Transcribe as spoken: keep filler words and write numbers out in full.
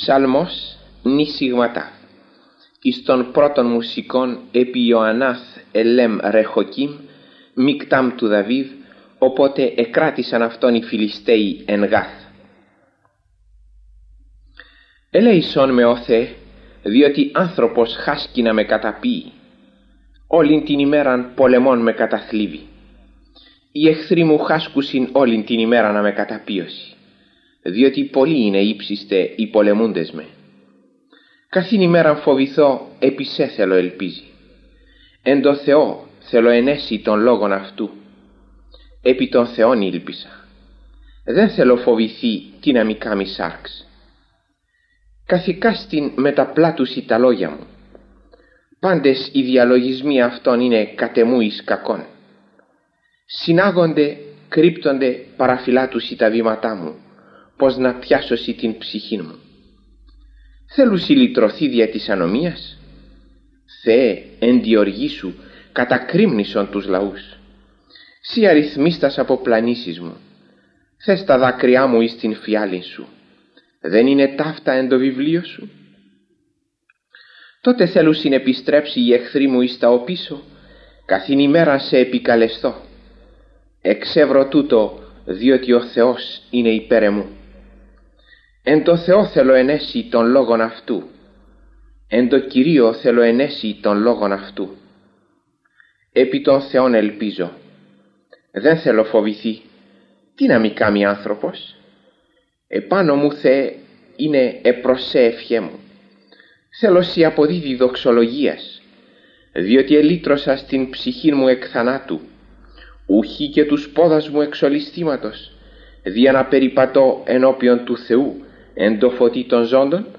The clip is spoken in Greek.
Ψαλμός νησιγματά. Εις των πρώτων μουσικών επί Ιωαννάθ ελέμ ρεχοκίμ μικτάμ του Δαβίδ, οπότε εκράτησαν αυτόν οι Φιλιστέοι εν Γάθ. Ελέησόν με, ο Θεέ, διότι άνθρωπος χάσκει να με καταπίει. Όλην την ημέραν πολεμών με καταθλίβει. Οι εχθροί μου χάσκουσιν όλην την ημέρα να με καταπίωσει, διότι πολλοί είναι ύψιστε οι πολεμούντες με. Καθήν ημέραν φοβηθώ, επί σε θέλω ελπίζει. Εν το Θεό θέλω ενέσει των λόγων αυτού. Επί των Θεών ήλπισα. Δεν θέλω φοβηθεί τι να μη κάμει σάρξ. Καθηκάστην με τα πλάτουσι τα λόγια μου. Πάντες οι διαλογισμοί αυτών είναι κατεμού εις κακόν. Συνάγονται, κρύπτονται παραφυλάτουσι τα βήματά μου, πως να πιάσωσι την ψυχή μου. Θέλουσι λυτρωθεί δια της ανομίας. Θεέ, εν τη οργή σου κατακρύμνησον τους λαούς. Σύ αριθμίστας από πλανήσεις μου. Θες τα δάκρυά μου εις την φιάλην σου. Δεν είναι ταύτα εν το βιβλίο σου? Τότε θέλουσιν επιστρέψει οι εχθροί μου εις τα οπίσω, καθήν ημέρα σε επικαλεστώ. Εξεύρω τούτο, διότι ο Θεός είναι υπέρ εμού. Εν το Θεό θέλω ενέσει των λόγων αυτού. Εν το Κυρίω θέλω ενέσει των λόγων αυτού. Επί των Θεών ελπίζω. Δεν θέλω φοβηθεί. Τι να μη κάμει άνθρωπος? Επάνω μου, Θεέ, είναι επροσέ ευχέ μου. Θέλω σοι αποδίδει δοξολογίας, διότι ελύτρωσα στην ψυχή μου εκ θανάτου, ουχή και τους πόδας μου εξ ολισθήματος, δια να περιπατώ ενώπιον του Θεού εν το φωτί των ζώντων.